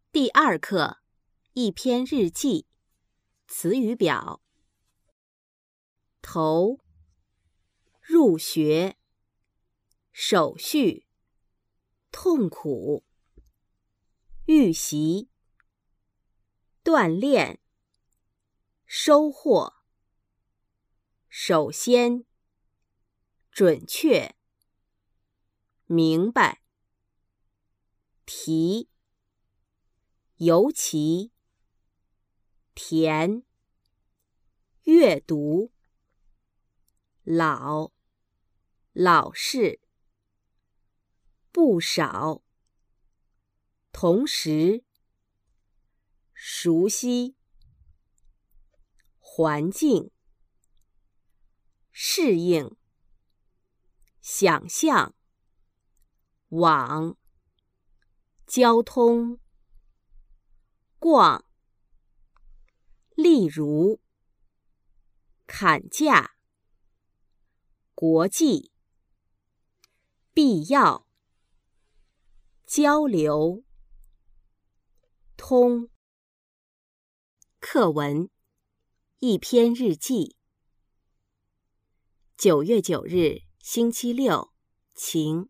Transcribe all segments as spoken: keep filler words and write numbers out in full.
第二课，一篇日记，词语表。头，入学，手续，痛苦，预习，锻炼，收获，首先，准确，明白，提，尤其，甜，阅读，老，老式，不少，同时，熟悉，环境，适应，想象，网，交通，逛，例如，砍价，国际，必要，交流，通。课文，一篇日记。九月九日，星期六，晴。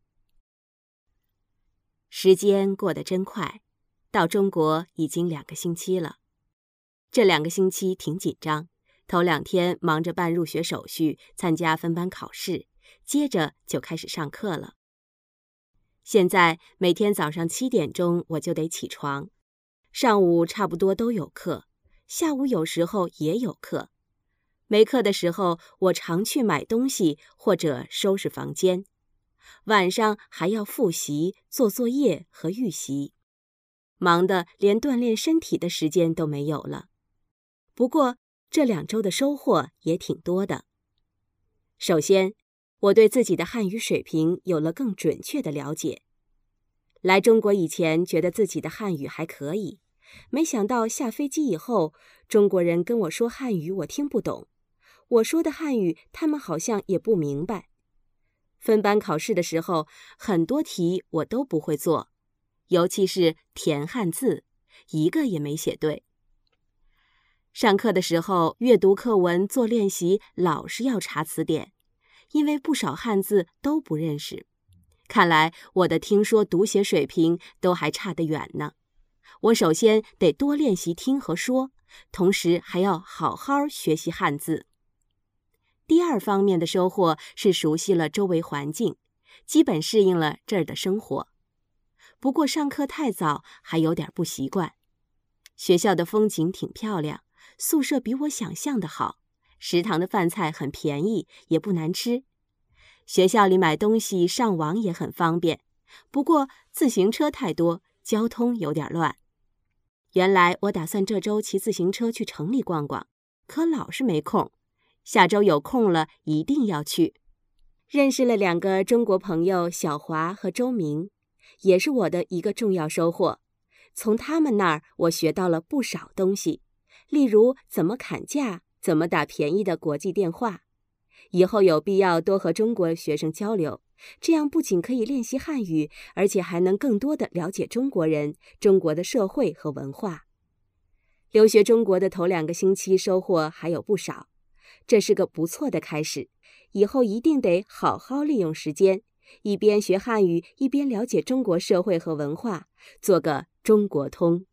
时间过得真快，到中国已经两个星期了。这两个星期挺紧张，头两天忙着办入学手续，参加分班考试，接着就开始上课了。现在每天早上七点钟我就得起床，上午差不多都有课，下午有时候也有课。没课的时候，我常去买东西或者收拾房间。晚上还要复习、做作业和预习，忙得连锻炼身体的时间都没有了。不过这两周的收获也挺多的。首先，我对自己的汉语水平有了更准确的了解。来中国以前觉得自己的汉语还可以，没想到下飞机以后，中国人跟我说汉语我听不懂，我说的汉语他们好像也不明白。分班考试的时候，很多题我都不会做，尤其是填汉字，一个也没写对。上课的时候，阅读课文做练习，老是要查词典，因为不少汉字都不认识。看来我的听说读写水平都还差得远呢。我首先得多练习听和说，同时还要好好学习汉字。第二方面的收获是熟悉了周围环境，基本适应了这儿的生活。不过上课太早，还有点不习惯。学校的风景挺漂亮，宿舍比我想象的好，食堂的饭菜很便宜，也不难吃。学校里买东西上网也很方便，不过自行车太多，交通有点乱。原来我打算这周骑自行车去城里逛逛，可老是没空。下周有空了，一定要去。认识了两个中国朋友小华和周明，也是我的一个重要收获。从他们那儿我学到了不少东西，例如怎么砍价，怎么打便宜的国际电话。以后有必要多和中国学生交流，这样不仅可以练习汉语，而且还能更多地了解中国人、中国的社会和文化。留学中国的头两个星期收获还有不少，这是个不错的开始，以后一定得好好利用时间，一边学汉语，一边了解中国社会和文化，做个中国通。